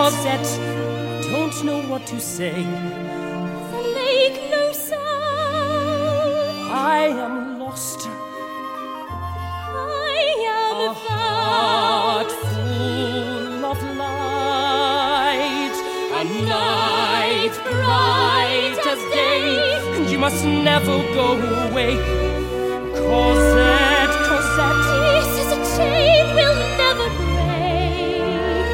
Cosette, I don't know what to say. Make no sound. I am lost. I am A heart full of light, a night bright as day, and you must never go away. Cosette, Cosette, This is a chain we'll never break.